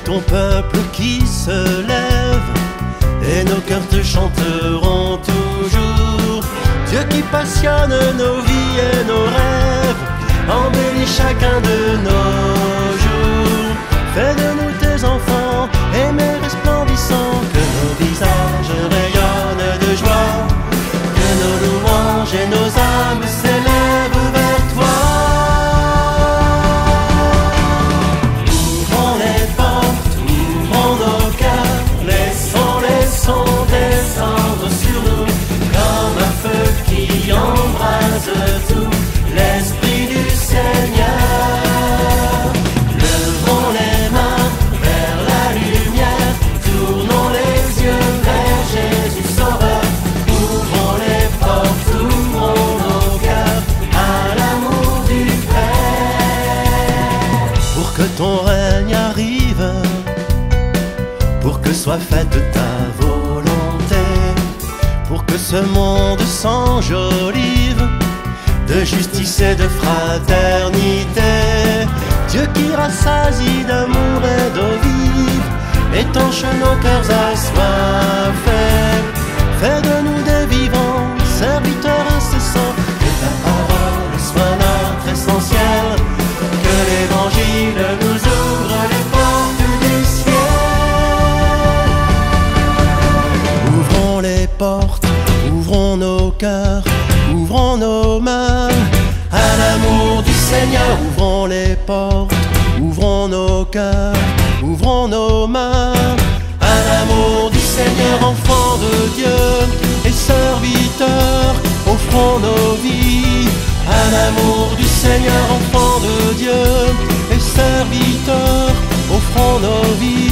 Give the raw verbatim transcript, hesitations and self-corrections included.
ton peuple qui se lève, et nos cœurs te chanteront toujours. Dieu qui passionne nos vies et nos rêves, embellit chacun de nos jours. Fais de nous tes enfants, aimés resplendissants, que nos visages rayonnent de joie, que nos louanges et nos âmes s'élèvent vers toi. Ouvrons les portes, ouvrons nos cœurs, laissons les sons descendre sur nous, comme un feu qui embrase tout, l'Esprit du Seigneur. Levons les mains vers la lumière, tournons les yeux vers Jésus Sauveur. Ouvrons les portes, ouvrons nos cœurs à l'amour du Père. Pour que ton règne arrive, pour que soit faite ta volonté, pour que ce monde s'enjolive de justice et de fraternité. Dieu qui rassasie d'amour et d'eau vive, étanche nos cœurs assoiffés. Fais de nous des vivants, serviteurs incessants, que ta parole soit notre essentiel, que l'évangile nous ouvre les portes du ciel. Ouvrons les portes, ouvrons nos cœurs, ouvrons nos mains à l'amour du Seigneur. Ouvrons les portes, ouvrons nos cœurs, ouvrons nos mains à l'amour du Seigneur. Enfants de Dieu et serviteurs, offrons nos vies à l'amour du Seigneur. Enfants de Dieu et serviteurs, offrons nos vies